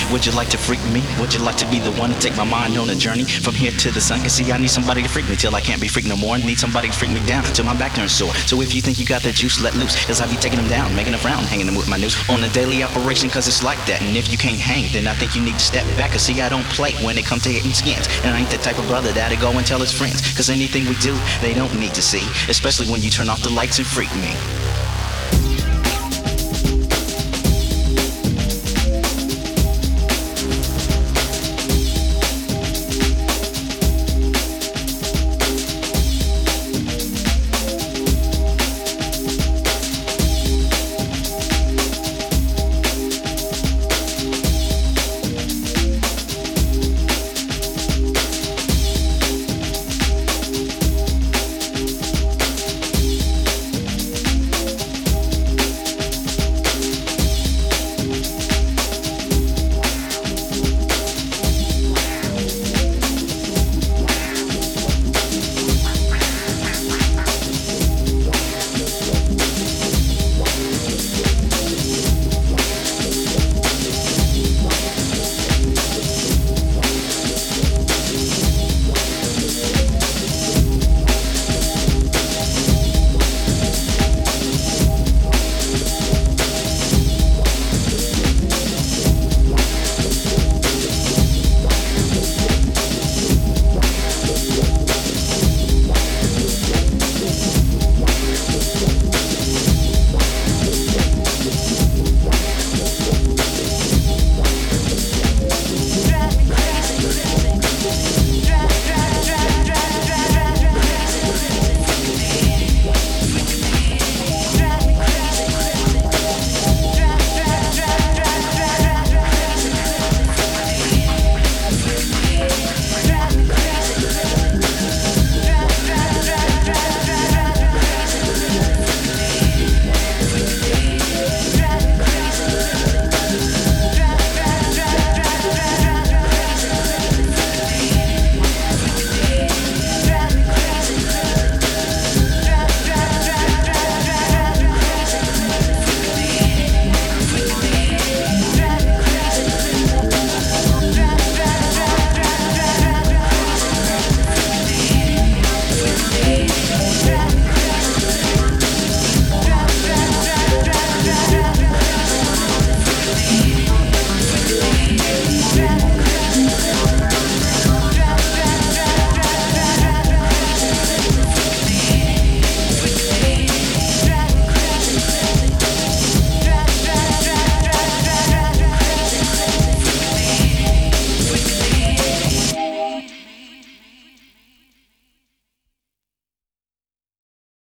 Would you like to freak me? Would you like to be the one to take my mind on a journey from here to the sun? Cause see, I need somebody to freak me till I can't be freaked no more. Need somebody to freak me down till my back turns sore. So if you think you got that juice, let loose. Cause I be taking them down, making a frown, hanging them with my noose on a daily operation. Cause it's like that. And if you can't hang, then I think you need to step back. Cause see, I don't play when it comes to hitting skins. And I ain't the type of brother that'll go and tell his friends. Cause anything we do, they don't need to see. Especially when you turn off the lights and freak me.